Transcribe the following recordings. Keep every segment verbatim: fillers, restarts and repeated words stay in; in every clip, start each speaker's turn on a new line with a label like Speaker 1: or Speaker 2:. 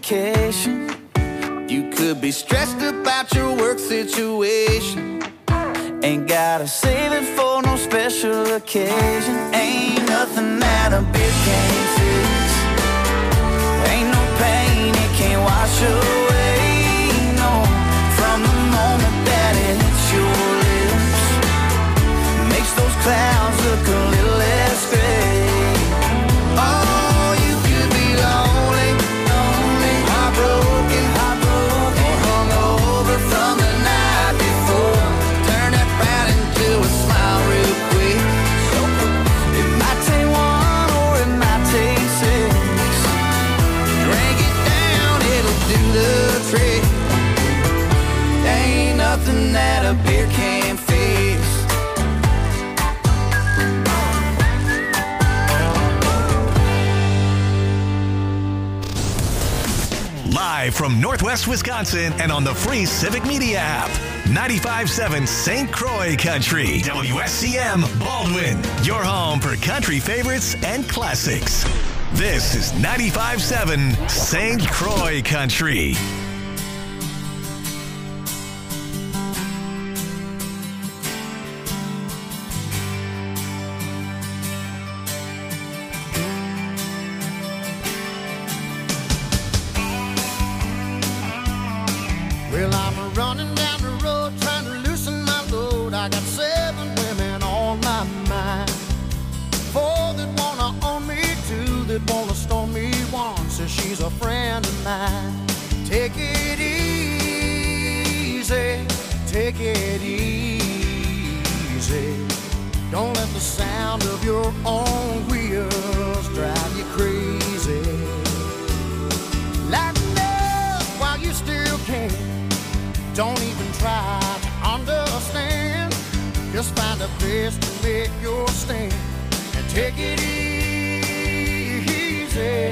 Speaker 1: vacation. You could be stressed about your work situation. Ain't gotta save it for no special occasion. Ain't nothing that a beer can't fix. Ain't no pain it can't wash away. No, from the moment that it hits your lips, makes those clouds look a little less gray. Oh, you could be lonely, lonely, heartbroken, heartbroken, or hungover from the night before. Turn that frown into a smile real quick. So it might take one or it might take six. Drink it down, it'll do the trick. Ain't nothing that a beer can't fix.
Speaker 2: Live from Northwest Wisconsin and on the free Civic Media app. ninety-five point seven Saint Croix Country. W S C M Baldwin. Your home for country favorites and classics. This is ninety-five point seven Saint Croix Country.
Speaker 3: Well, I'm running down the road trying to loosen my load. I got seven women on my mind. Four that wanna own me, two that wanna stone me. One says she's a friend of mine. Take it easy, take it easy. Don't let the sound of your own wheels drive you crazy. Lighten up while you still can. Don't even try to understand. Just find a place to make your stand and take it easy.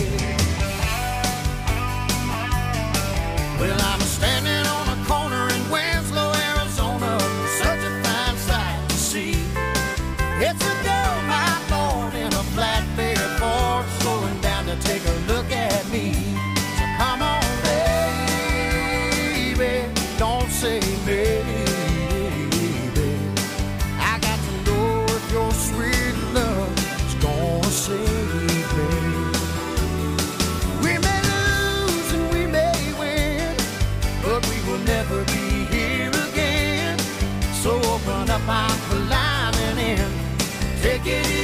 Speaker 3: Well, I'm standing on a corner in Winslow, Arizona. Such a fine sight to see. It's a girl, my lord, in a flatbed Ford, slowing down to take a look at me. So come on, don't say maybe. I got to know if your sweet love is gonna save me. We may lose and we may win, but we will never be here again. So open up, I'm climbing in. Take it easy.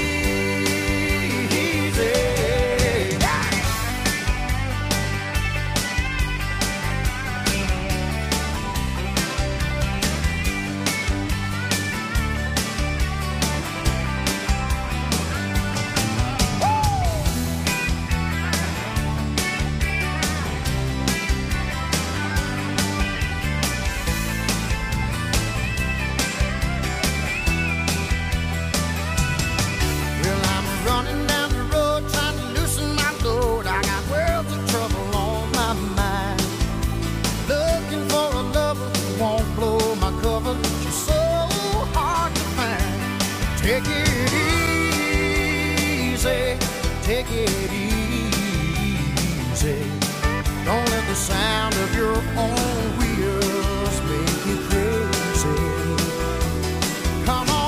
Speaker 3: Take it easy, take it easy. Don't let the sound of your own wheels make you crazy. Come on,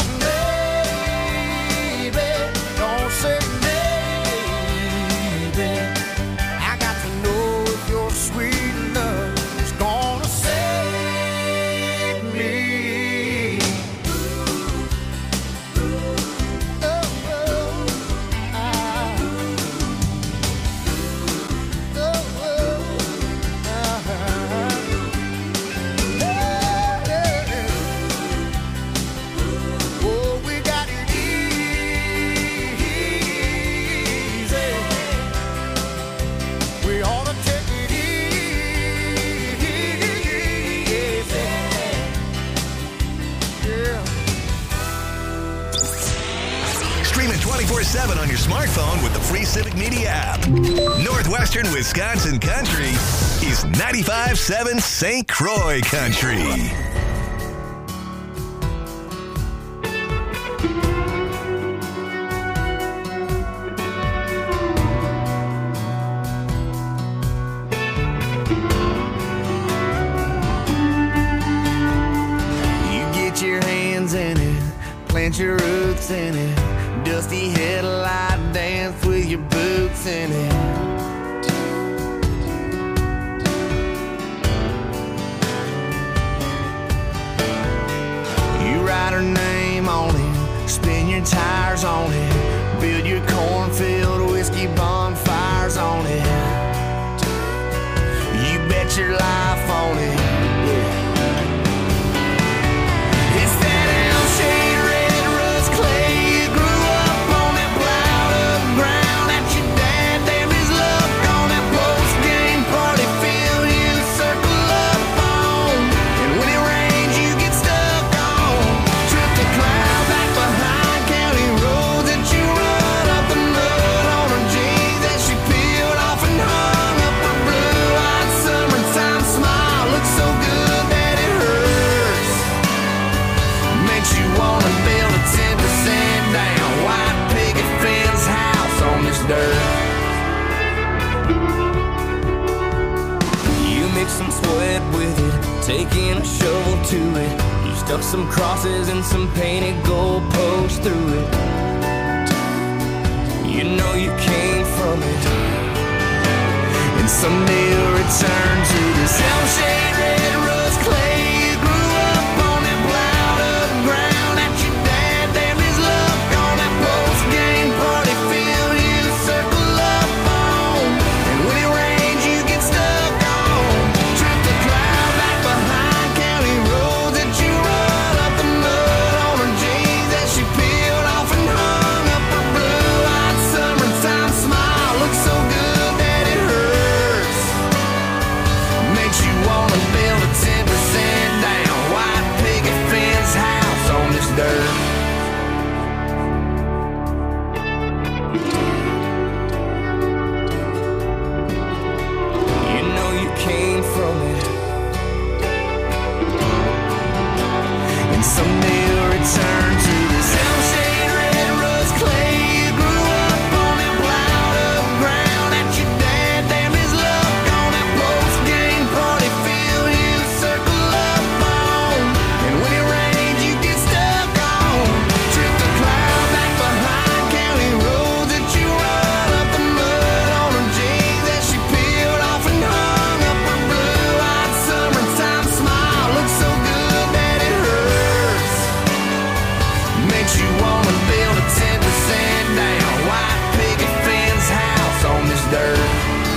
Speaker 3: baby, don't say maybe. I got to know if your sweet love is gonna save me.
Speaker 2: twenty-four seven on your smartphone with the free Civic Media app. Northwestern Wisconsin Country is ninety-five point seven Saint Croix Country.
Speaker 1: roots in it. Dusty headlight dance with your boots in it. You write her name on it, spin your tires on it, build your cornfield whiskey bonfires on it. You bet your life on it. Yeah. It's that Elm-shade red rust clay. You grew up on that plowed up ground that your dad damned his luck on that post-game party field you circle up on. And when it rains you get stuck on. Trip the cloud back behind county roads that you run up the mud on her jeans that she peeled off and hung up her blue-eyed summertime smile. Looks so good that it hurts. Makes you wanna build a ten percent down white picket fence house on this dirt. You mix some sweat with it, taking a shovel to it. You stuck some crosses and some painted goalposts through it. You know you came from it, and someday you'll return to this Elm-shade red rust clay. You grew up on that plowed up ground that your dad damned his luck on that post-game party field you circle up on. And when it rains you get stuck on. Trip the cloud back behind county roads that you run up the mud on her jeans that she peeled off and hung up her blue-eyed summertime smile. Looks so good that it hurts. Makes you wanna build a ten percent down white picket fence house on this dirt. You know you came from it, and someday you'll return to this Elm-shade red rust clay. You grew up on that plowed up ground that your dad damned his luck on that post-game party field you circle up on. And when it rains you get stuck on. Trip the cloud back behind county roads that you run up the mud on her jeans that she peeled off and hung up her blue-eyed summertime smile. Looks so good that it hurts. Makes you wanna build a ten percent down white picket fence house on this dirt.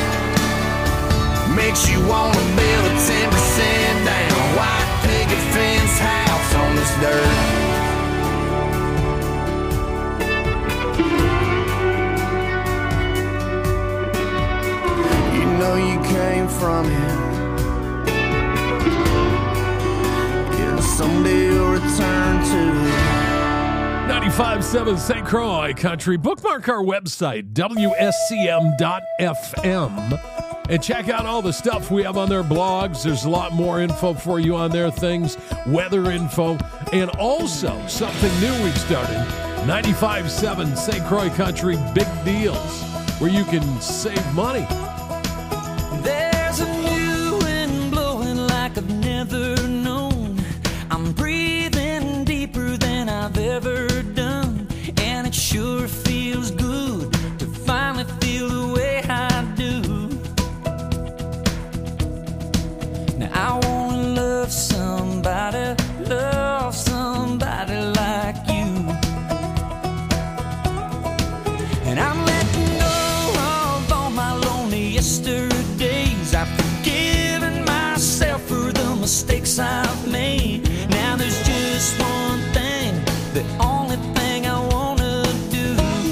Speaker 1: Makes you wanna build a ten percent down white picket fence house on this dirt. You know you came from it, and someday you'll return to it.
Speaker 4: ninety-five point seven Saint Croix Country. Bookmark our website, W S C M dot F M, and check out all the stuff we have on their blogs. There's a lot more info for you on there, things, weather info, and also something new we've started, ninety-five point seven Saint Croix Country Big Deals, where you can save money.
Speaker 5: There's a new wind blowing like I've never known. I'm breathing deeper than I've ever done, and it sure feels good to finally feel the way I do. Now I wanna love somebody, love somebody like you. And I'm letting go of all my lonely yesterdays. I've forgiven myself for the mistakes I've made. Now there's just one thing, the only thing I wanna do.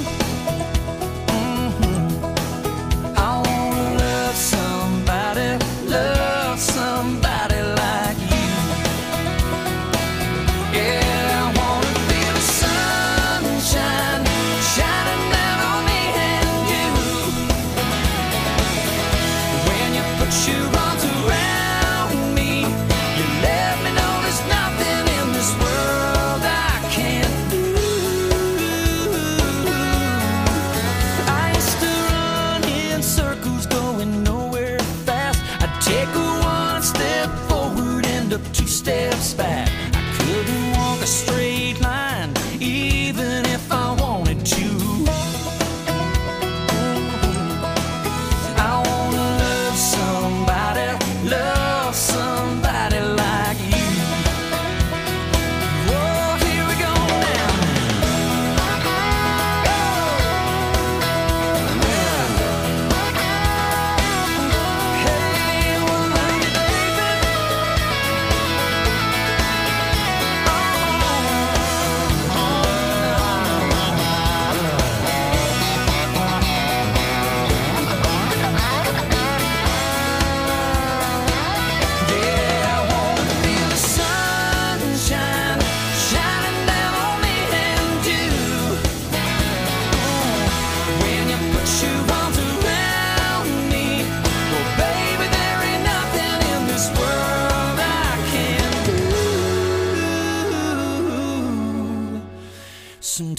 Speaker 5: Mm-hmm. I wanna love somebody, love somebody like you. Yeah, I wanna feel the sunshine shining down on me and you. When you put your arms around me, you let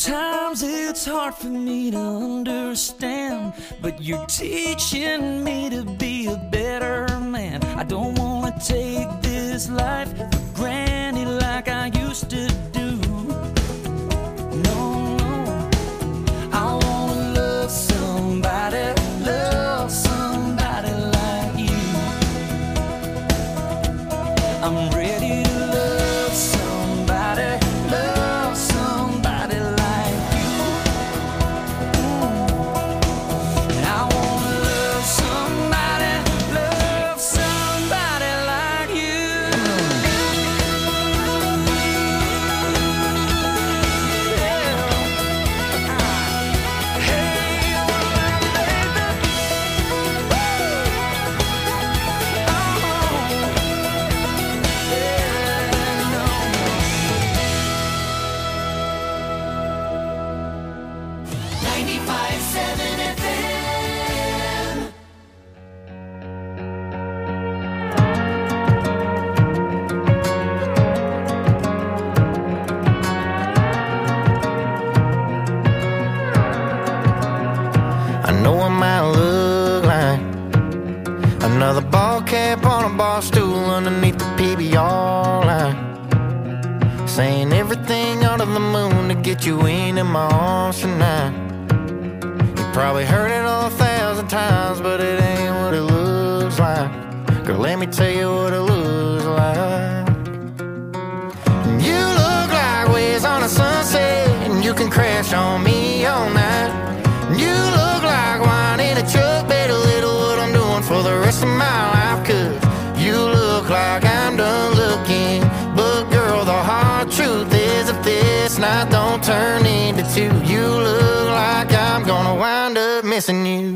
Speaker 5: Sometimes it's hard for me to understand, but you're teaching me to be a better man. I don't wanna take this life for granted like I used to do. No, no, I wanna love somebody, love somebody like you. I'm ready to love somebody, love somebody like you. Mm. And I wanna love somebody, love somebody like you. Yeah. Hey, my baby.
Speaker 1: ninety-five seven F M. I know I might look like another ball cap on a bar stool underneath the P B R line, saying everything under the moon to get you into my arms tonight. You probably heard it all a thousand times, but it ain't what it looks like. Girl, let me tell you what it looks like. You look like waves on a sunset, and you can crash on me all night. You look like wine in a truck, better little what I'm doing for the rest of my life. Cause you look like I'm done looking, but girl, the hard truth is if this night don't turn into two, you look like I'm gonna wind up missing you.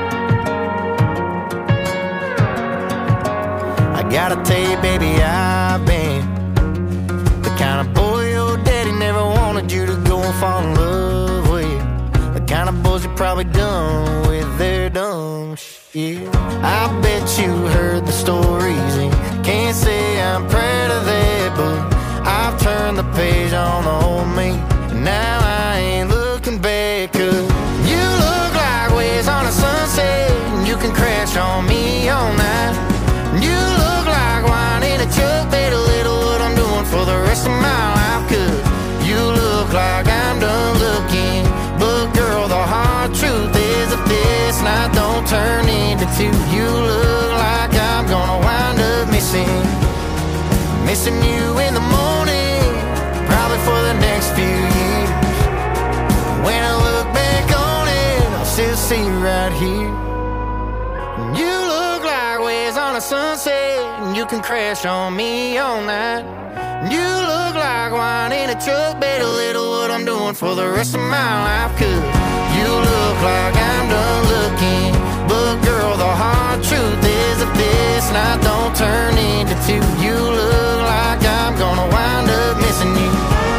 Speaker 1: I gotta tell you, baby, I've been the kind of boy your daddy never wanted you to go and fall in love with. The kind of boys you probably done with their dumb shit. I bet you heard the stories and can't say I'm proud of that, but I've turned the page on the old me, and now I ain't looking back. Cause you look like waves on a sunset, and you can crash on me all night. You look like wine in a truck, better little what I'm doing for the rest of my life. Cause you look like I'm done looking, but girl, the hard truth is if this night don't turn into two, you look like I'm gonna wind up missing Missing you in the morning, probably for the next few years. When I look back on it, I'll still see you right here. You look like waves on a sunset, and you can crash on me all night. You look like wine in a truck, better little what I'm doing for the rest of my life. Cause you look like I'm done looking, but girl, the hard truth is if this night don't turn into two, you look like I'm gonna wind up missing you.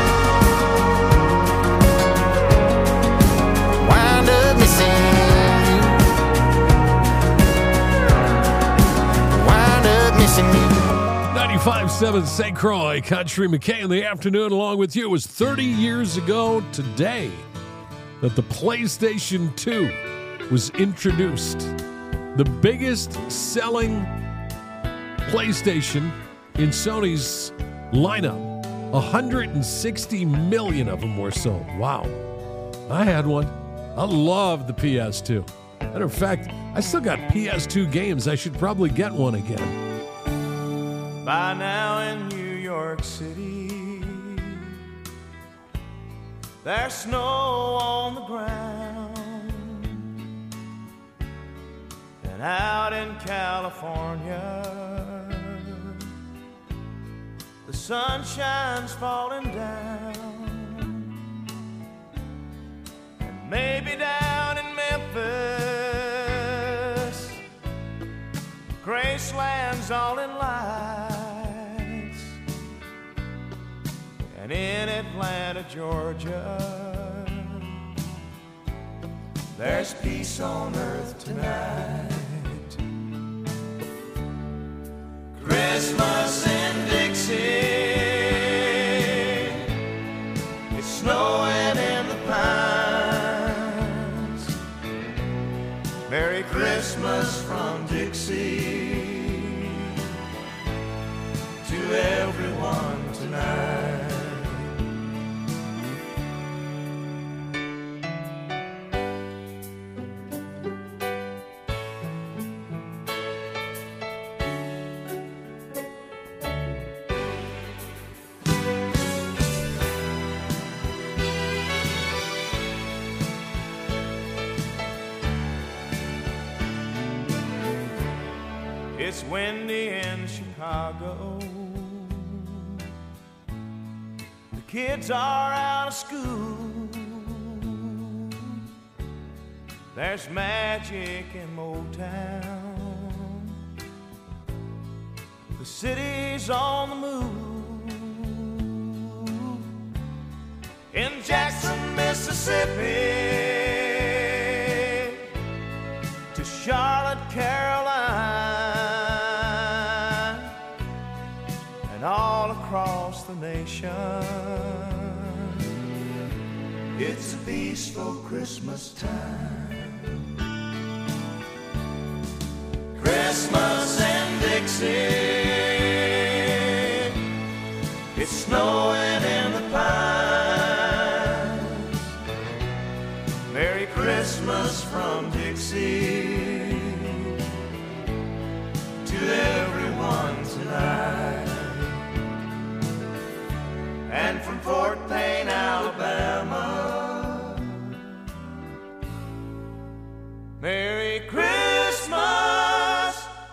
Speaker 1: Wind up missing you. Wind up missing you.
Speaker 4: ninety-five point seven Saint Croix Country. McKay in the afternoon along with you. It was thirty years ago today that the PlayStation two was introduced. The biggest selling PlayStation in Sony's lineup. one hundred sixty million of them were sold. Wow. I had one. I love the P S two. Matter of fact, I still got P S two games. I should probably get one again.
Speaker 6: By now in New York City, there's snow on the ground, and out in California, the sunshine's falling down, and maybe down in Memphis, Graceland's all in lights. And in Atlanta, Georgia, there's peace on earth tonight. Christmas in Dixie, it's snowing in the Christmas from Dixie to everyone tonight. It's windy in Chicago. The kids are out of school. There's magic in Motown. The city's on the move. In Jackson, Mississippi to Charlotte, Carolina, and all across the nation. It's a peaceful Christmas time. Christmas in Dixie. It's snowing in the pines. Merry Christmas from Dixie to everyone tonight. And from Fort Payne, Alabama, Merry Christmas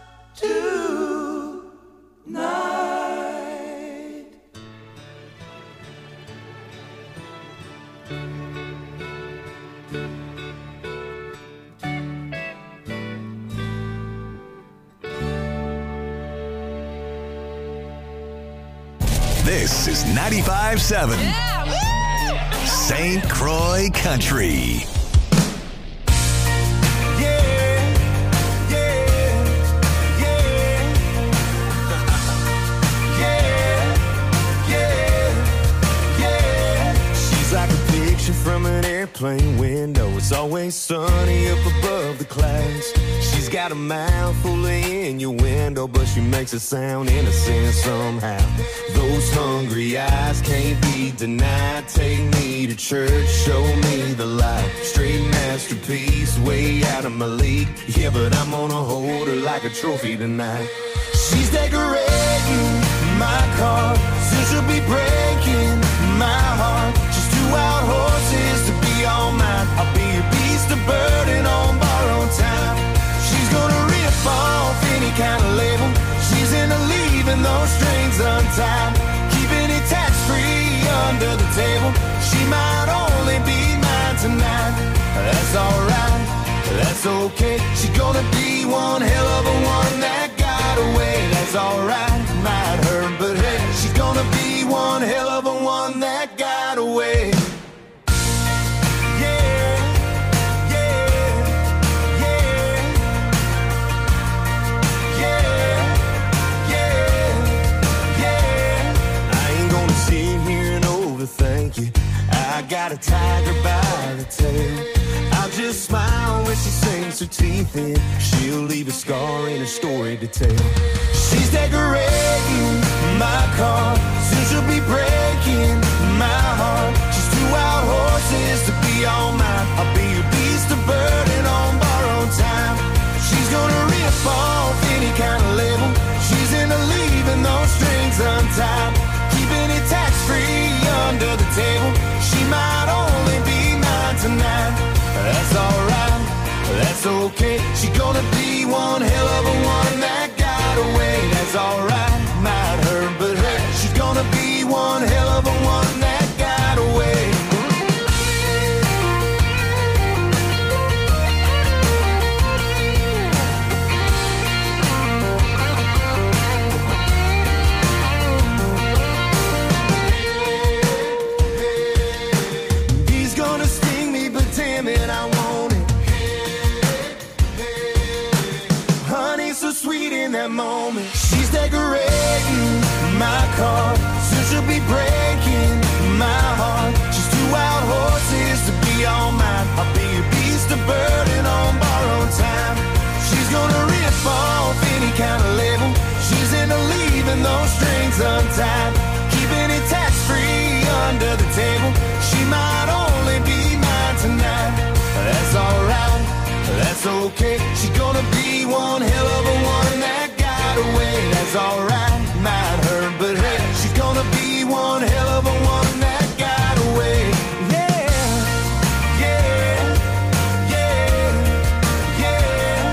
Speaker 6: tonight.
Speaker 2: This is ninety-five seven Saint Croix Country.
Speaker 6: From an airplane window, it's always sunny up above the clouds. She's got a mouth full of innuendo, but she makes it sound innocent somehow. Those hungry eyes can't be denied. Take me to church, show me the light. Straight masterpiece, way out of my league. Yeah, but I'm gonna hold her like a trophy tonight. She's decorating my car, soon she'll be breaking my heart. She's two wild horses to be all mine. I'll be your beast of burden on borrowed time. She's gonna rip off any kind of label. She's into leaving those strings untied, keeping it tax-free under the table. She might only be mine tonight. That's alright, that's okay. She's gonna be one hell of a one that got away. That's alright, might hurt, but hey, she's gonna be one hell of a one that got away. Thank you. I got a tiger by the tail. I'll just smile when she sinks her teeth in. She'll leave a scar in her story to tell. She's decorating my car, soon she'll be breaking my heart. She's two wild horses to be all mine. I'll be your beast of burden on borrowed time. She's gonna rip off any kind of label. She's into leaving those strings untied, keeping it tax-free under the table. She might only be mine tonight. That's alright, that's okay. She's gonna be one hell of a one that got away. That's alright, might hurt, but hey, she's gonna be one hell of a one that got away. Moment. She's decorating my car, soon she'll be breaking my heart. She's two wild horses to be all mine. I'll be your beast of burden on borrowed time. that's okay. She's gonna be one hell of a one that got away. That's alright, might hurt, but hey, she's gonna be one hell of a one that got away. Yeah, yeah, yeah, yeah,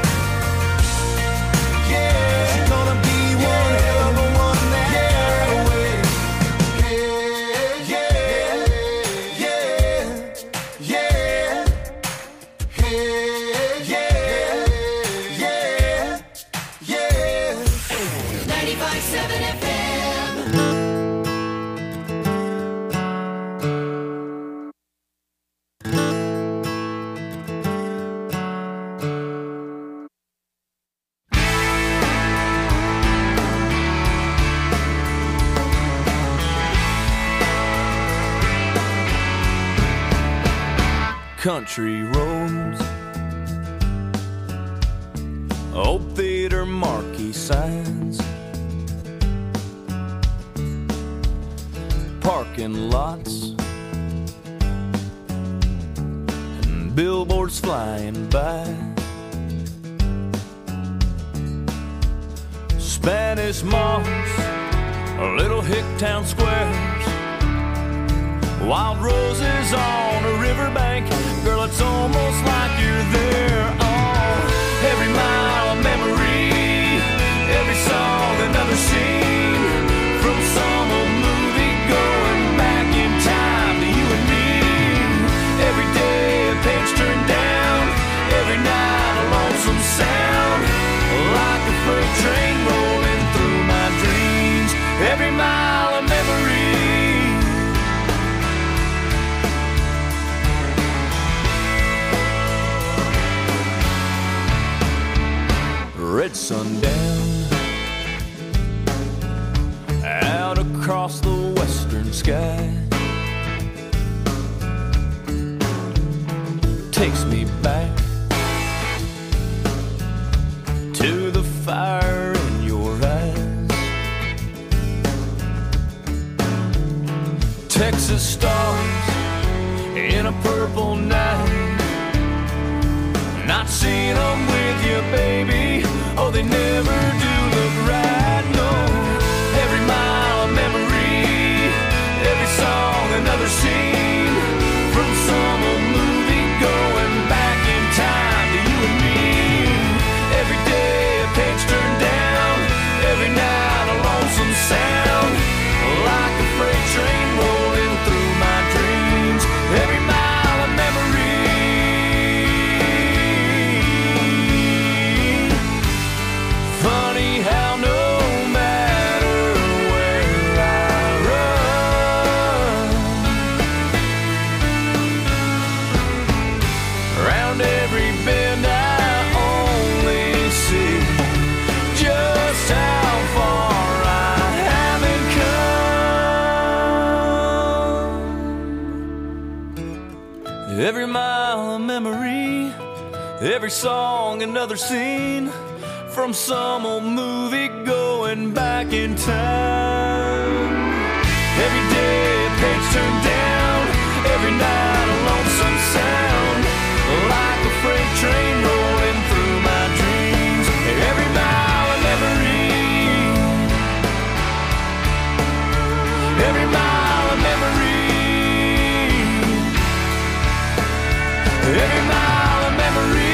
Speaker 6: yeah. She's gonna be one hell of a one that got away. Yeah, yeah, yeah, yeah, yeah, yeah.
Speaker 5: ninety-five seven F M.
Speaker 6: Country roads, old theater marquee signs, parking lots, and billboards flying by, Spanish moss, little hick town squares, wild roses on a riverbank. Girl, it's almost like you're there. Oh, every mile of memory, every song another scene, from some old movie going back in time to you and me. Every day a page turned down, every night a lonesome sound, like a freight train rolling through my dreams. Every mile of memory. Red sundown out across the western sky takes me back to the fire in your eyes. Texas stars in a purple night, not seeing them with you, baby. Oh, they never do look right, no. Every mile of memory, every song another scene, from some old movie going back in time to you and me. Every day a page turned down, every night a lonesome sound, like a freight train rolling through my dreams. Every mile of memory. Funny how no matter where I run, around every bend I only see just how far I haven't come. Every mile of memory, every song another scene, from some old movie going back in time. Every day a page turned down, every night a lonesome sound, like a freight train rolling through my dreams. Every mile of memory, every mile of memory, every mile of memory.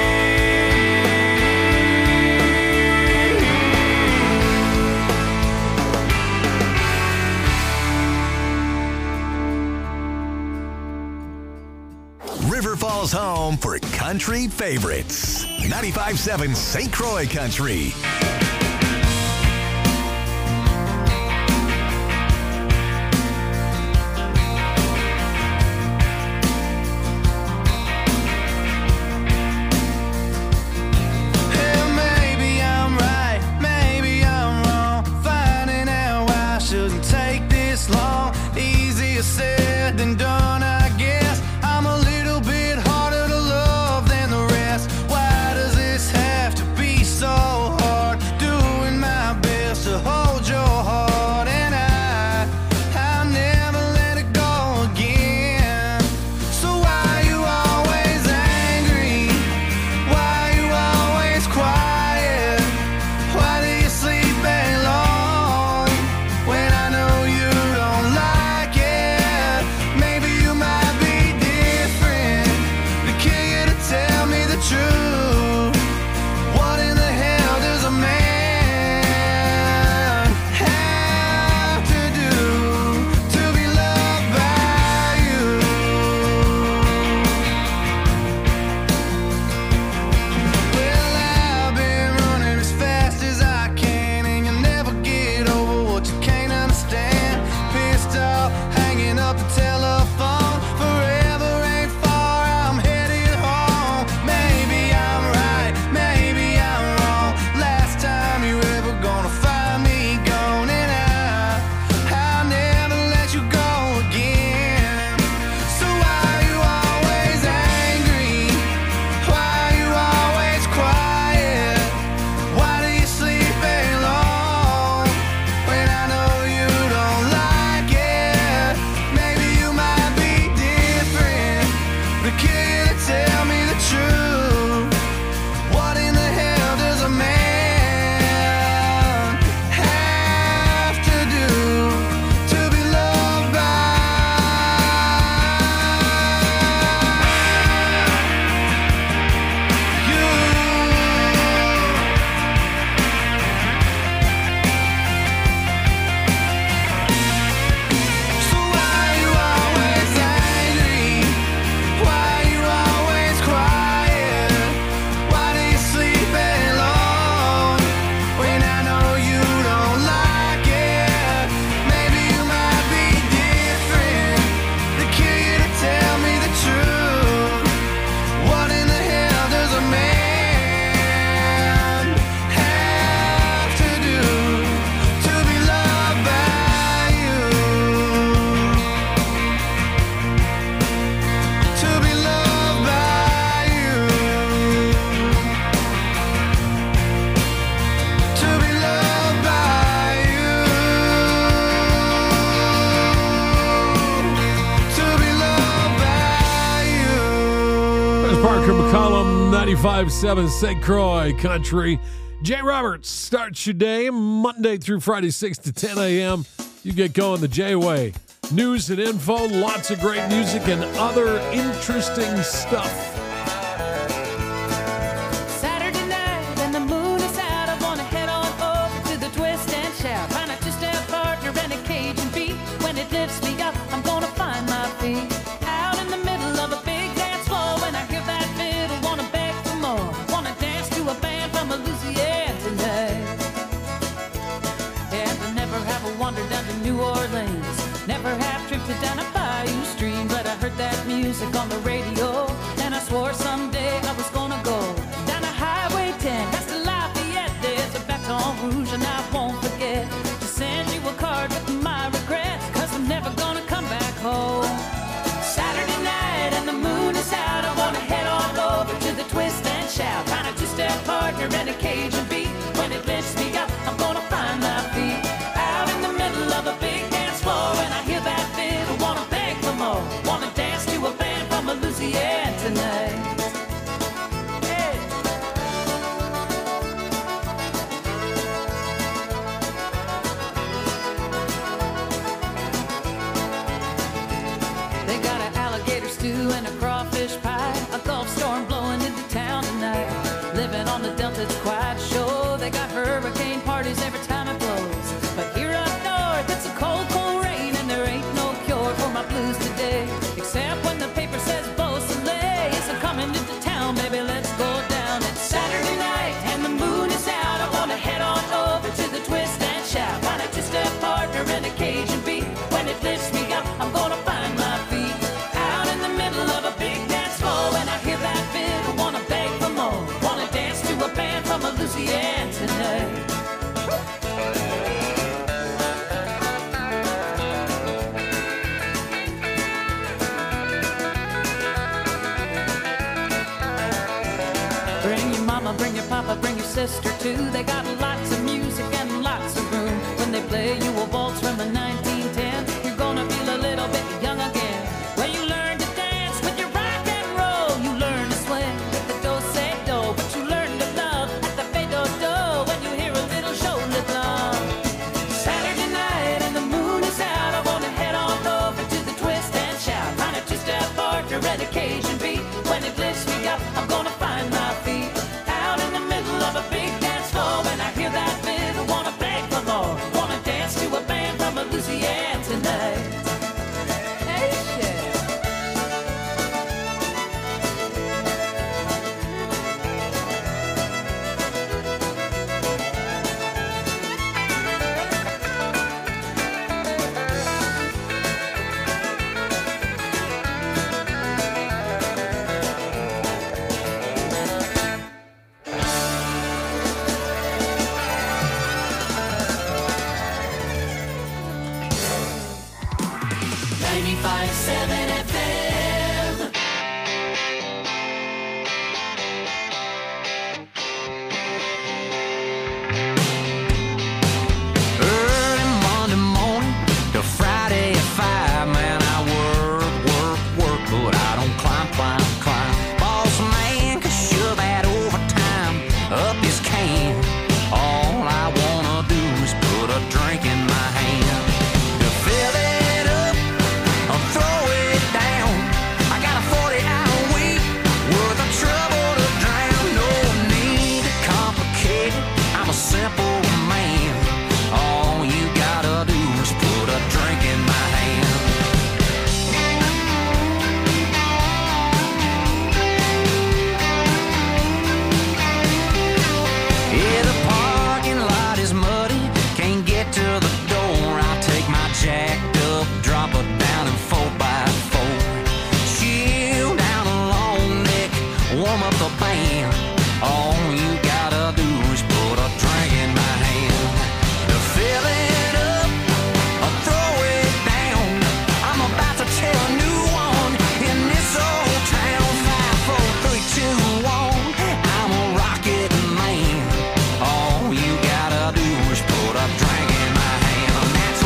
Speaker 2: River Falls home for country favorites. ninety-five seven Saint Croix Country.
Speaker 1: Well, maybe I'm right, maybe I'm wrong, finding out why I shouldn't take this long. Easier said than done, I guess. I'm a little bit harder to love than the rest. Why does this have to be so hard? Do
Speaker 4: Parker McCollum, ninety-five point seven Saint Croix Country. Jay Roberts starts your day Monday through Friday, six to ten a.m. You get going the J way. News and info, lots of great music and other interesting stuff.
Speaker 5: Saturday night and the moon is out. I wanna head on over to the twist and shout. Find a two-step partner and a Cajun beat. When it lifts me up, I'm gonna find my feet. Out in the middle of a big dance floor. When I hear that fiddle, wanna beg for more. Wanna dance to a band from Louisiana tonight. And I never have a wander down to New Orleans. Never have drifted down a bayou stream. But I heard that music on the radio, and I swore someday I was gonna go down a Highway ten, past the Lafayette. There's a Baton Rouge and I won't forget to send you a card with my regrets, cause I'm never gonna come back home. Saturday night and the moon is out. I wanna head on over to the twist and shout. Find a two-step partner and a Cajun beat. When it lifts me up, I'm gonna find my feet. Out in the middle of a big dance floor. When I hear that fiddle, wanna beg for more. Wanna dance to a band from Louisiana tonight. Hey. They got an alligator stew and a crawfish pie. A Gulf storm blowing into town tonight. Living on the Delta, it's quite a show. They got hurricane parties every time it blows. But here up north, it's a cold, cold rain, and there ain't no cure for my blues today. Except when the paper says Beausoleil is coming into town, baby, let's go down. It's Saturday night and the moon is out. I wanna head on over to the twist and shout. Find a two-step partner and a Cajun beat. When it lifts me up, I'm gonna find my feet. Out in the middle of a big dance floor. When I hear that fiddle, wanna beg for more. Wanna dance to a band from Louisiana tonight. Bring your mama, bring your papa, bring your sister too. They got lots of music and lots of room. When they play you a waltz from the nineteen ten, you're gonna feel a little bit young again. When you learn to dance with your rock and roll, you learn to swing with the do-say-do, but you learn to love at the fade-do-do when you hear a little shoulder love. Saturday night and the moon is out. I wanna head on over to the twist and shout. Find a two-step partner and a Cajun beat. When it lifts me up, I'm gonna find my feet. Out in the middle of a big dance floor. When I hear that fiddle, wanna beg for more. Wanna dance to a band from Louisiana tonight. Hey, shit. ninety-five point seven F M.
Speaker 7: Early Monday morning to Friday at five, man, I work, work, work, but I don't climb, climb, climb. Boss man can shove that overtime up his can. All I wanna do is put a drink in my hand. To fill it up or throw it down. I got a forty hour week worth of trouble to drown. No need to complicate it, I'm a simple man. All you gotta do is put a drink in my hand. Yeah, the parking lot is muddy, can't get to the door. I take my jacked up, drop it down in four by four. Chill down a long neck, warm up the band. All you gotta do is put a drink in my hand. To fill it up or throw it down, I'm about to tell a new one in this old town. Five, four, three, two, one, I'm a rocket man. All you gotta do is put a drink in my hand. And that's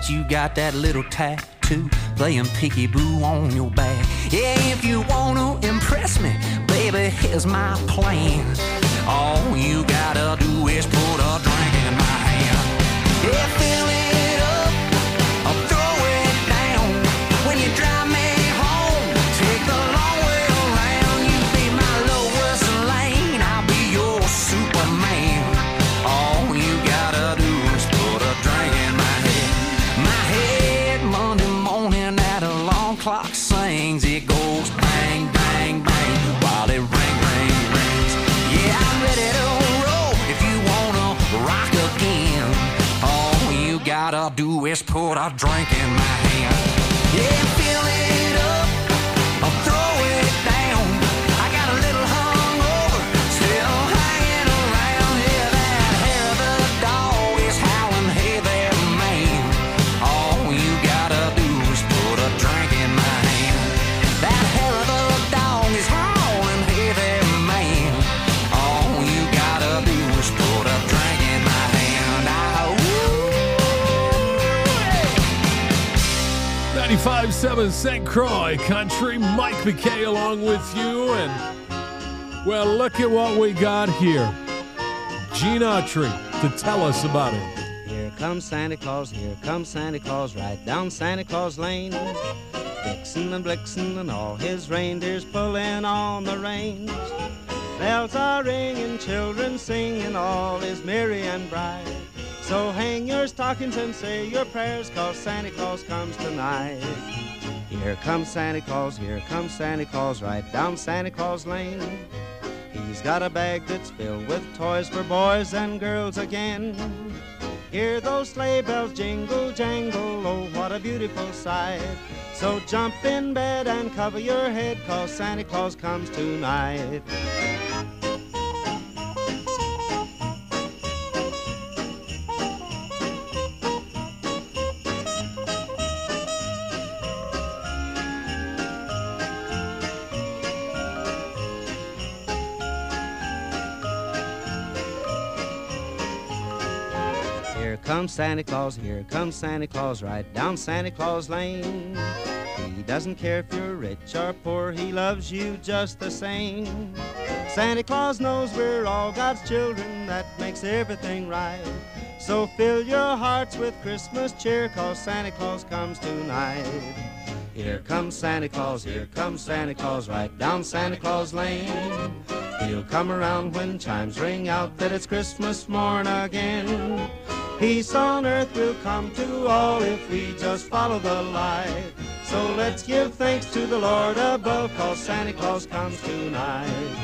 Speaker 7: bet you got that little tattoo playing peekaboo on your back. Yeah, if you want to impress me, baby, here's my plan. All you gotta do is put a drink in my hand. Yeah, fill it up, or throw it down. When you drive me home, take the long way around. You be my lowest lane, I'll be your Superman. All you gotta do is put a drink in my head. My head Monday morning at a alarm clock sings. It goes bang, bang, bang while it ring, ring, rings. Yeah, I'm ready to roll if you wanna rock again. All you gotta do is put a drink in my hand. Yeah, fill it up or throw it down. I got a little hungover, still hanging around. Yeah, that hair of the dog is howling, hey there, man. All you gotta do is put a drink in my hand. That hair of the dog is howling, hey there, man. All you gotta do is put a drink in my hand. Ah,
Speaker 4: ninety-five point seven Saint Croix Country. Mike McKay along with you. And, well, look at what we got here. Gene Autry to tell us about it.
Speaker 8: Here comes Santa Claus, here comes Santa Claus, right down Santa Claus Lane. Vixen and Blixen and all his reindeers pulling on the reins. Bells are ringing, children singing, all is merry and bright. So hang your stockings and say your prayers, 'cause Santa Claus comes tonight. Here comes Santa Claus, here comes Santa Claus, right down Santa Claus Lane. He's got a bag that's filled with toys for boys and girls again. Hear those sleigh bells jingle, jangle, oh, what a beautiful sight. So jump in bed and cover your head, 'cause Santa Claus comes tonight. Here comes Santa Claus, here comes Santa Claus, right down Santa Claus Lane. He doesn't care if you're rich or poor, he loves you just the same. Santa Claus knows we're all God's children, that makes everything right. So fill your hearts with Christmas cheer, 'cause Santa Claus comes tonight. Here comes Santa Claus, here comes Santa Claus, right down Santa Claus Lane. He'll come around when chimes ring out that it's Christmas morn again. Peace on earth will come to all if we just follow the light. So let's give thanks to the Lord above, 'cause Santa Claus comes tonight.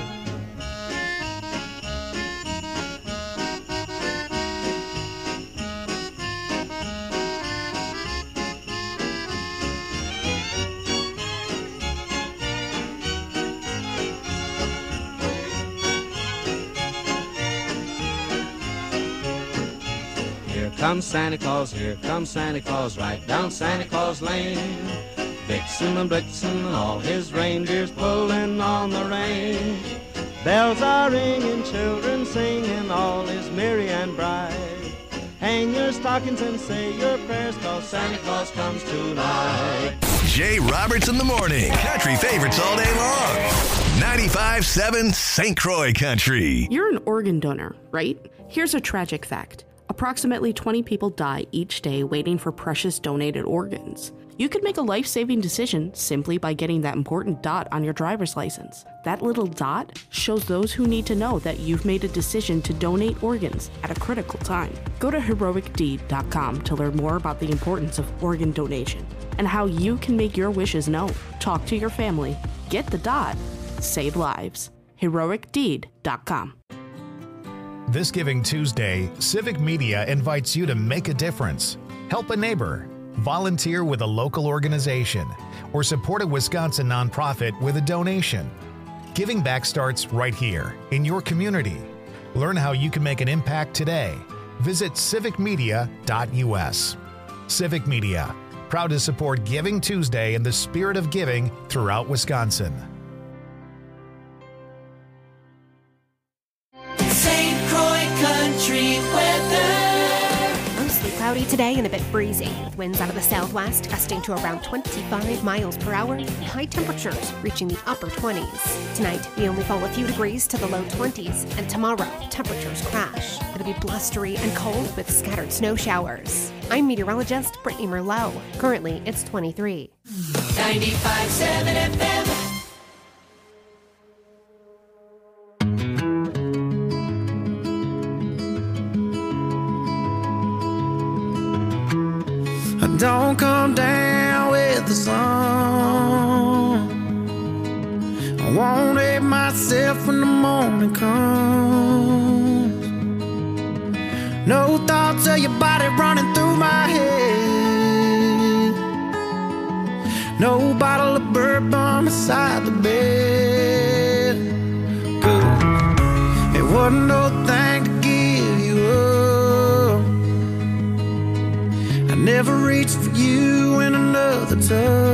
Speaker 8: Here comes Santa Claus, here comes Santa Claus, right down Santa Claus Lane. Vixen and Blitzen and all his reindeers pulling on the reins. Bells are ringing, children singing, all is merry and bright. Hang your stockings and say your prayers, 'cause Santa Claus comes tonight.
Speaker 2: Jay Roberts in the morning. Country favorites all day long. ninety-five point seven Saint Croix Country.
Speaker 9: You're an organ donor, right? Here's a tragic fact. Approximately twenty people die each day waiting for precious donated organs. You could make a life-saving decision simply by getting that important dot on your driver's license. That little dot shows those who need to know that you've made a decision to donate organs at a critical time. Go to heroic deed dot com to learn more about the importance of organ donation and how you can make your wishes known. Talk to your family, get the dot, save lives. heroic deed dot com.
Speaker 10: This Giving Tuesday, Civic Media invites you to make a difference. Help a neighbor, volunteer with a local organization, or support a Wisconsin nonprofit with a donation. Giving back starts right here, in your community. Learn how you can make an impact today. Visit civic media dot u s. Civic Media, proud to support Giving Tuesday in the spirit of giving throughout Wisconsin.
Speaker 5: Saint Croix Country weather.
Speaker 9: Mostly cloudy
Speaker 11: Today and a bit breezy, with winds out of the southwest gusting to around twenty-five miles per hour, and high temperatures reaching the upper twenties. Tonight, we only fall a few degrees to the low twenties, and tomorrow, temperatures crash. It'll be blustery and cold with scattered snow showers. I'm meteorologist Brittany Merlot. Currently, it's twenty-three.
Speaker 5: ninety-five point seven F M.
Speaker 3: Don't come down with the sun. I won't hate myself when the morning comes. No thoughts of your body running through my head. No bottle of bourbon beside the bed. Good. It wasn't no thing to give you up. Never reached for you in another touch.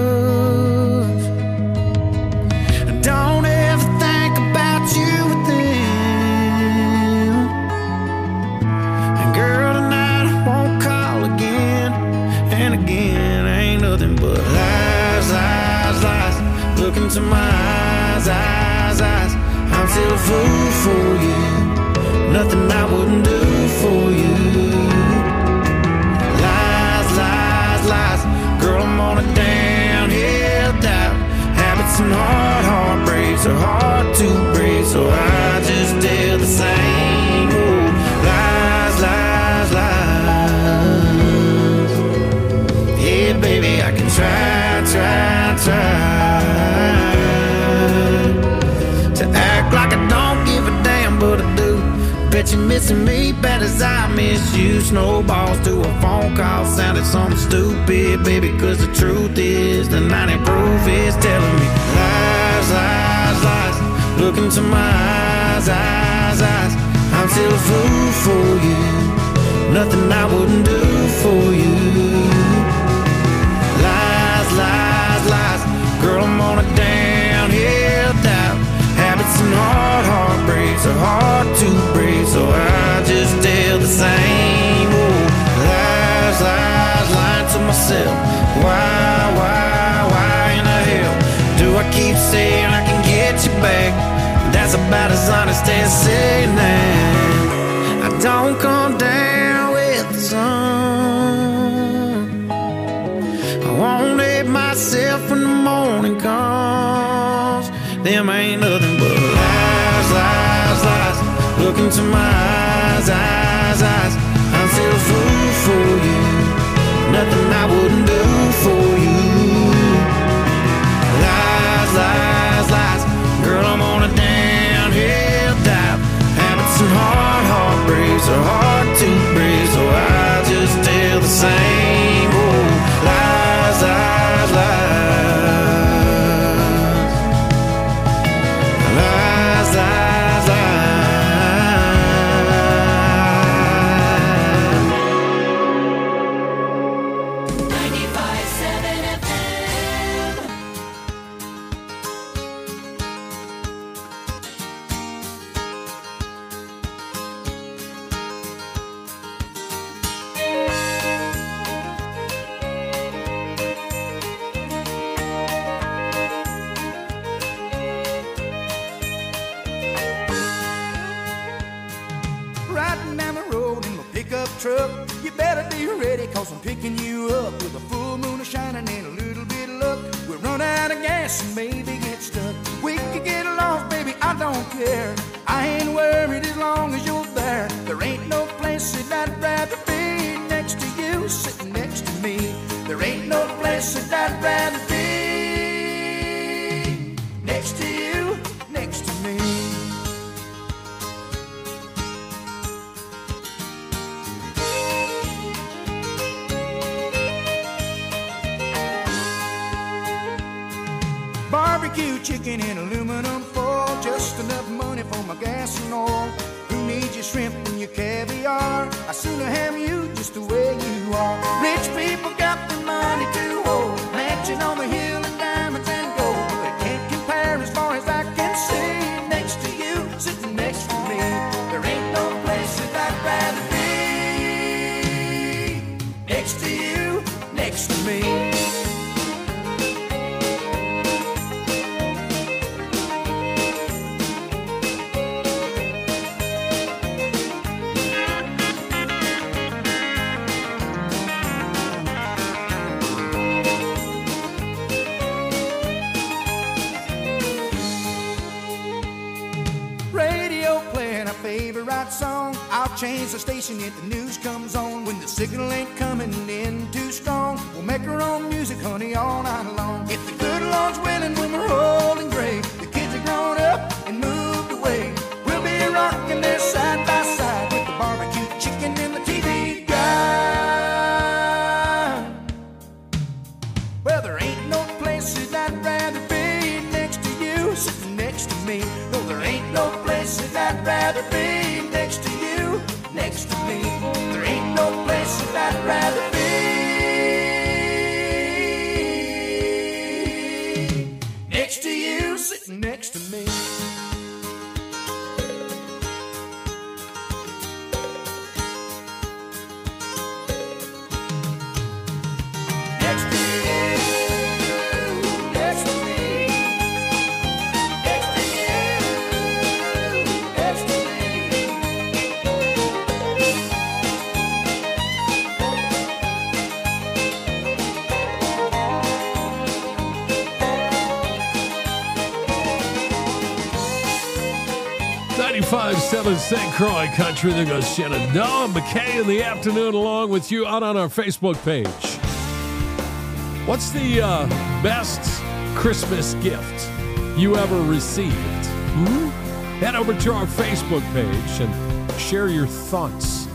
Speaker 3: Don't ever think about you with them. And girl, tonight I won't call again. And again, ain't nothing but lies, lies, lies. Look into my eyes, eyes, eyes. I'm still a fool for you. Nothing I wouldn't do for you. Lies. Girl, I'm on a downhill dive. Habits and hard heartbreaks are hard to break, so I just tell the same old lies, lies, lies. Yeah, baby, I can try, try, try to act like I don't give a damn, but I do. Bet you're missing me bad as I miss you. Snowballs to a phone call sounded something stupid, baby, cause the truth is the ninety proof is telling me lies, lies, lies. Look into my eyes, eyes, eyes. I'm still a fool for you. Nothing I wouldn't do for you. Lies, lies, lies. Girl, I'm on a downhill dive. Habits and hard heartbreaks are hard to break, so I just tell the same old lies, lies, lying to myself. Why, why, why in the hell do I keep saying I can get you back? That's about as honest as saying that I don't come down with the sun. I won't hate myself when the morning comes. Them ain't nothing but lies, lies, lies. Look into my eyes, eyes, eyes. I'm still a fool for you. Nothing I wouldn't do for you. Lies, lies, lies. Girl, I'm on a downhill dive. Habits and hard heartbreaks are hard to break, so I just tell the same old lies, lies, lies. Lies, lies, lies.
Speaker 5: ninety-five point seven F M.
Speaker 3: Riding down the road in my pickup truck. You better be ready, cause I'm picking you up with a full moon shining and a little bit of luck. We'll run out of gas and maybe get stuck. We could get lost, baby, I don't care. I ain't worried as long as you're there. There ain't no place that I'd rather be next to you, sitting next to me. There ain't no place that I'd rather be next to you, next to me. Barbecue chicken in aluminum foil, just enough money for my gas and oil. Who needs your shrimp and your caviar? I sooner have you just the way you are. Rich people got the money to hold, mansion on the hill and diamonds and gold. They can't compare as far as I can see. Next to you, sitting next to me. There ain't no place that I'd rather be right song, I'll change the station if the news comes on. When the signal ain't coming in too strong, we'll make our own music, honey, all night long. If the good Lord's willing, when we're old and gray, the kids are grown up and moved away, we'll be rocking there side by side with the barbecue chicken and the T V guide. Well, there ain't no places I'd rather be next to you, sitting next to me. No, there ain't no places I'd rather be next to you, next to me. There ain't no places I'd rather be next to you, sitting next to me.
Speaker 4: ninety-five seven Saint Croix Country. There goes Shenandoah McKay in the afternoon along with you out on our Facebook page. What's the uh, best Christmas gift you ever received? Hmm? Head over to our Facebook page and share your thoughts.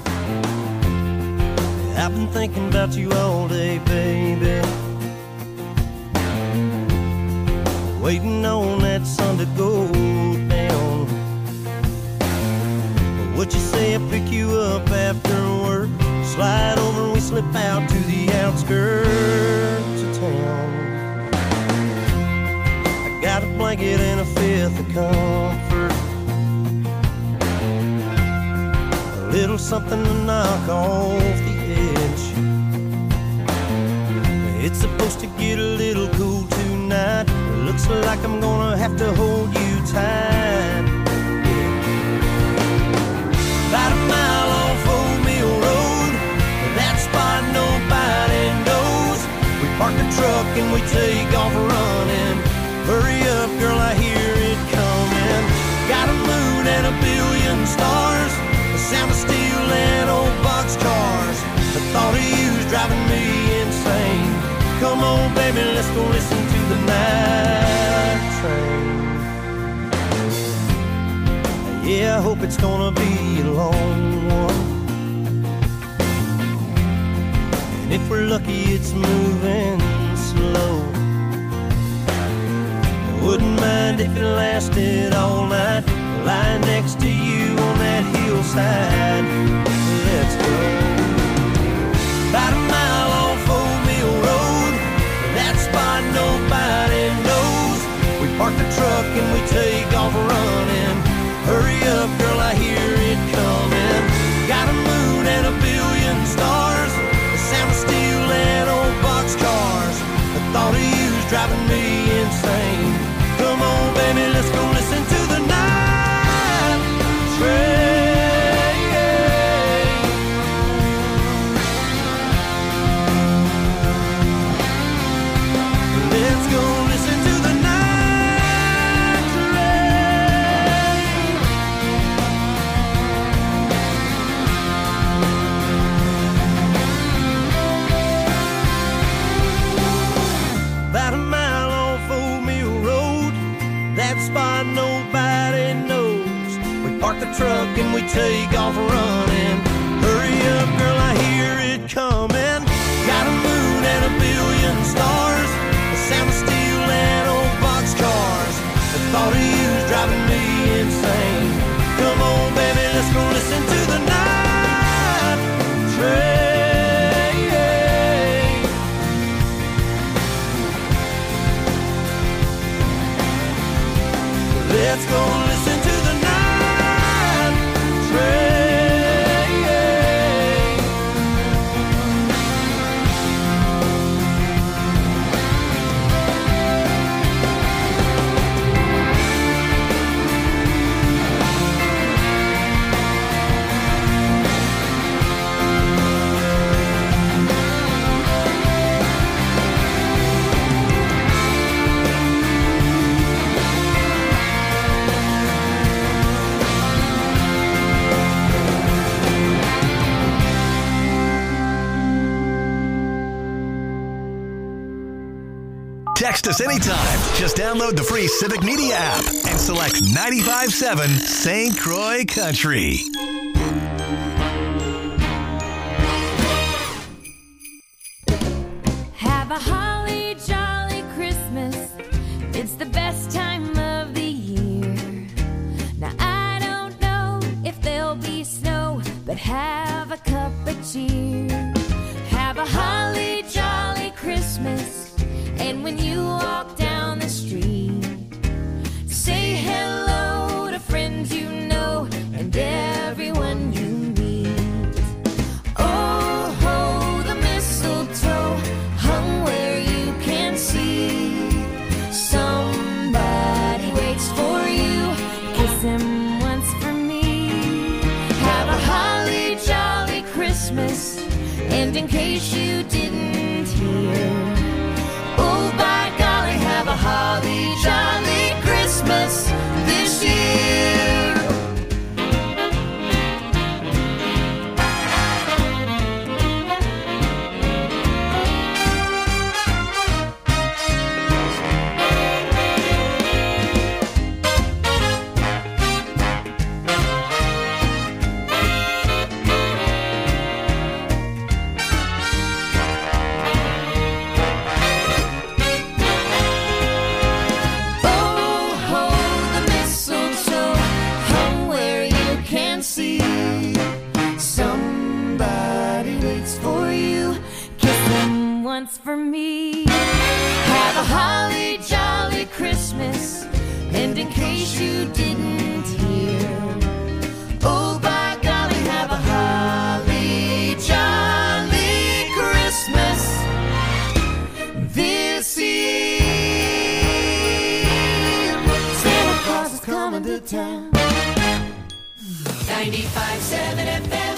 Speaker 12: I've been thinking about you all day, baby, waiting on that sun to go down. What you say I pick you up after work, slide over and we slip out to the outskirts of town. I got a blanket and a fifth of comfort, a little something to knock off the edge. It's supposed to get a little cool tonight. It looks like I'm gonna have to hold you tight. About a mile off Old Mill Road, that spot nobody knows. We park the truck and we take off running. Hurry up, girl, I hear it coming. Got a moon and a billion stars, the sound of steel and old boxcars. The thought of you's driving me insane. Come on, baby, let's go listen to the night train. Yeah, I hope it's gonna be a long one, and if we're lucky it's moving slow. I wouldn't mind if it lasted all night, lying next to you on that hillside. Let's go. About a mile off Old Mill Road, that spot nobody knows. We park the truck and we take off running. Hurry up, girl, I hear it coming. Got a moon and a billion stars, the sound of steel and old boxcars. The thought of you's driving me insane. Come on, baby, let's go listen to the night train. Let's go listen to the night train. About a mile off Old Mill Road, that spot nobody knows. We park the truck and we take off running. Hurry up, girl, I hear it coming. Got a moon and a billion stars, the sound of steel and old boxcars. The thought of you's driving me insane. Come on, baby, let's go listen to the night train. Let's go listen to the night train.
Speaker 2: Text us anytime. Just download the free Civic Media app and select ninety-five point seven Saint Croix Country.
Speaker 13: Have a holly jolly Christmas. It's the best time of the year. Now I don't know if there'll be snow, but have a cup of cheer. Have a holly jolly Christmas. And when you walk down the street, say hello to friends you know and everyone you meet. Oh, ho, the mistletoe hung where you can see. Somebody waits for you, kiss him once for me. Have a holly jolly Christmas, and in case you didn't hear, oh by golly, have a holly jolly Christmas this year. For me, have a holly jolly Christmas, and in case you didn't hear, oh by golly, have a holly jolly Christmas this year. Santa Claus is coming to town. ninety-five point seven F M.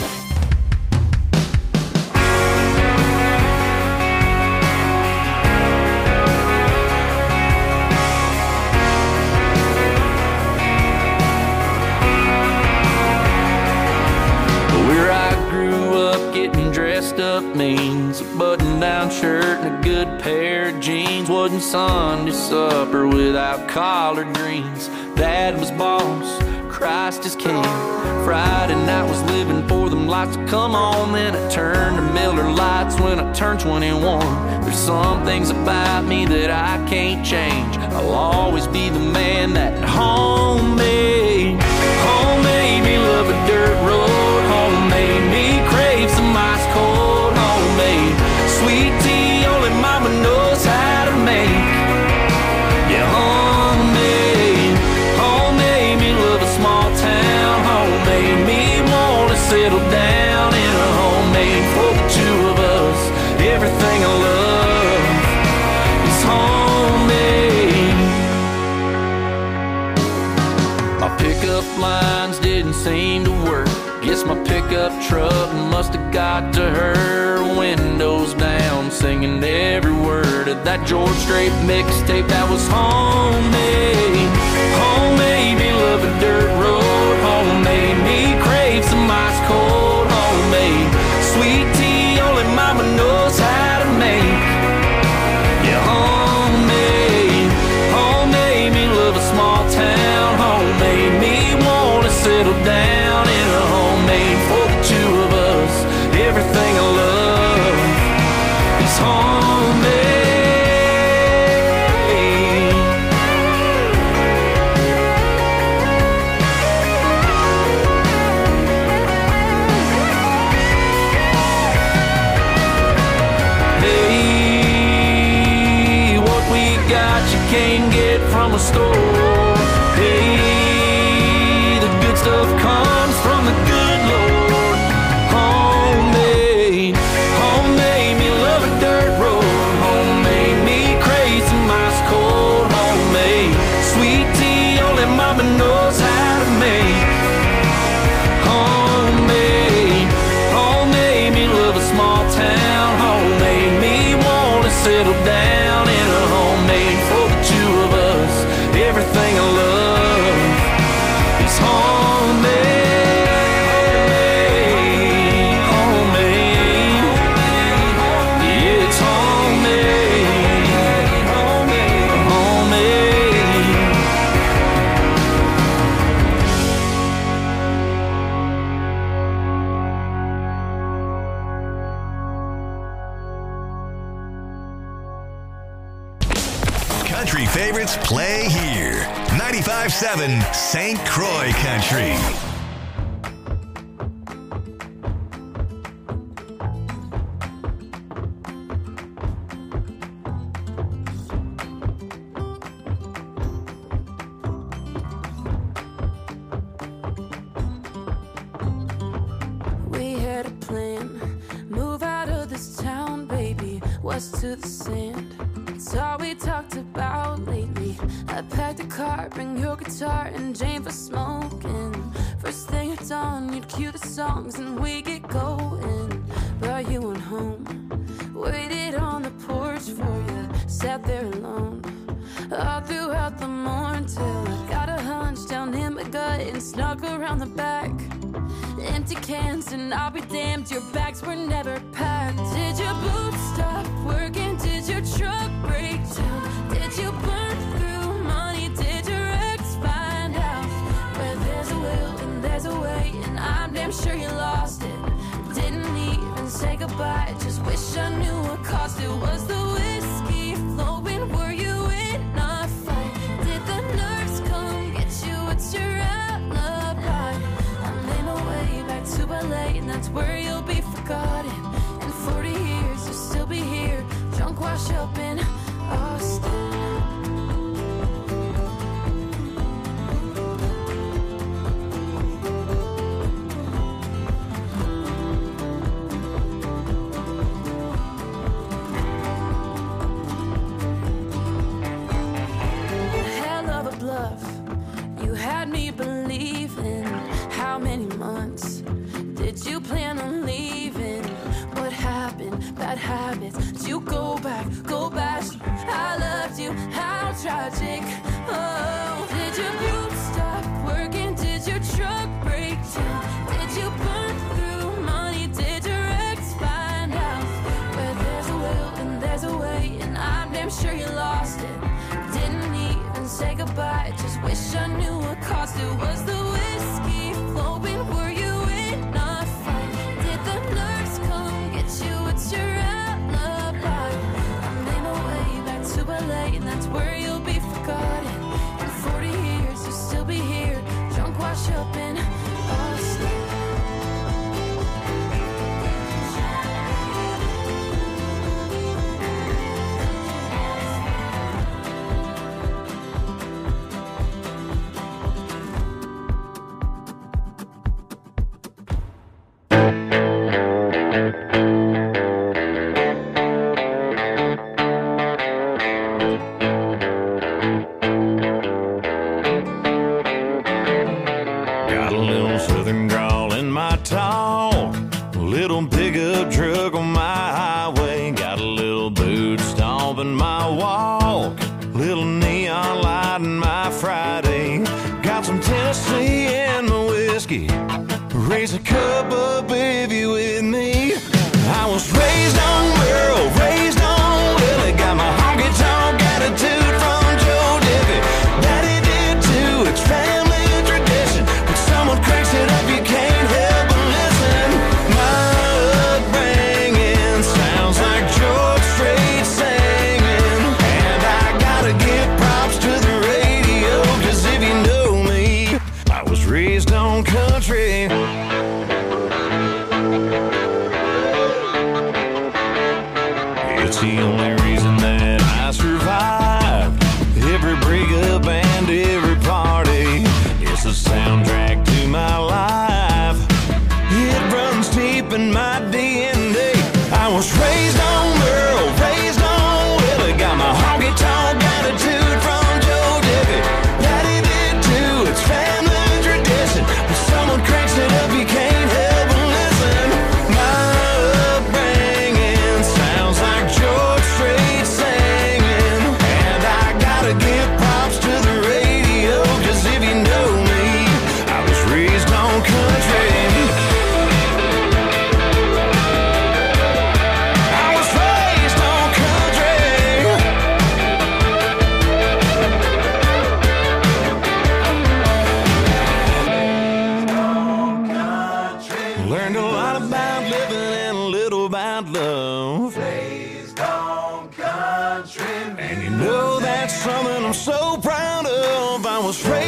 Speaker 5: Up means a button-down shirt and a good pair of jeans. Wasn't Sunday supper without collard greens. Dad was boss, Christ is king. Friday night was living for them lights to come on. Then I turned to Miller Lights when I turned twenty-one. There's some things about me that I can't change. I'll always be the man that home made. Home made me love a dirt road. Home made me crave some ice cold homemade sweet tea only mama knows how to make. Yeah, homemade. Homemade me love a small town. Homemade me wanna settle down in a homemade for the two of us. Everything I love is homemade. My pickup lines didn't seem to work. Guess my pickup truck must have got to her. Windows down, singing every word of that George Strait mixtape that was homemade. Homemade me love a dirt road. Homemade me crave some ice cold homemade sweet tea only mama knows how to make. Yeah, homemade. Homemade me love a small town. Homemade me wanna settle down in a homemade for the two of us. Everything I love is homemade. Hey, what we got you can't get from a store. Hey, the good stuff comes from the good Lord. Homemade, homemade me love a dirt road. Homemade me crave some ice cold homemade sweet tea only mama knows how to make. Homemade, homemade me love a small town. Homemade me wanna settle down in a homemade for the two of us. Everything I love is homemade. Homemade, yeah, it's homemade. Homemade.
Speaker 2: country favorites play here. ninety-five point seven Saint Croix Country.
Speaker 13: We had a plan, move out of this town, baby, west to the sand. It's all we talked about lately. I packed a car, bring your guitar and Jane for smoking. First thing at dawn, you'd cue the songs and we get going. But you went home, waited on the porch for you, sat there alone all throughout the morning till I got a hunch down in my gut and snuck around the back. Empty cans and I'll be damned, your bags were never packed. Did your boots stop working? Did your truck break down? Did you burn through money? Did your ex find out? Where there's a will and there's a way, and I'm damn sure you lost it. Didn't even say goodbye, just wish I knew what caused it. Was the whiskey flowing? Were you in a fight? Did the nerves come get you? What's your alibi? I'm in a way back to L A, and that's where you'll be forgotten. In forty years you'll still be here, drunk, wash up in Austin. Hell of a bluff, you had me believing. How many months did you plan on leaving? What happened? Bad habits. Did you go back? Go back. I loved you. How tragic. Oh, did your boots stop working? Did your truck break down? Did you burn through money? Did your ex find out? Where there's a will and there's a way, and I'm damn sure you lost it. Didn't even say goodbye, just wish I knew what caused it. Was the whiskey flowing? Were you in a fight? Did the nerves come get you? It's your alibi. I'm in a way back to L A, and that's where you'll be forgotten. In forty years you'll still be here, drunk, wash up in Austin.
Speaker 6: Got a little southern drawl in my talk, a little pickup truck on my highway, got a little boot stomp in my walk, little neon light in my Friday, got some Tennessee in my whiskey, raise a cup up if you with me. I was raised on Merle, raised on Willie, got my honky tonk attitude from Joe Diffie. Daddy did too, it's family tradition. When someone cranks it up, you can't help but listen. My upbringing sounds like George Strait singing, and I gotta give props to the radio, 'cause if you know me, I was raised on country. that's something I'm so proud of. I was raised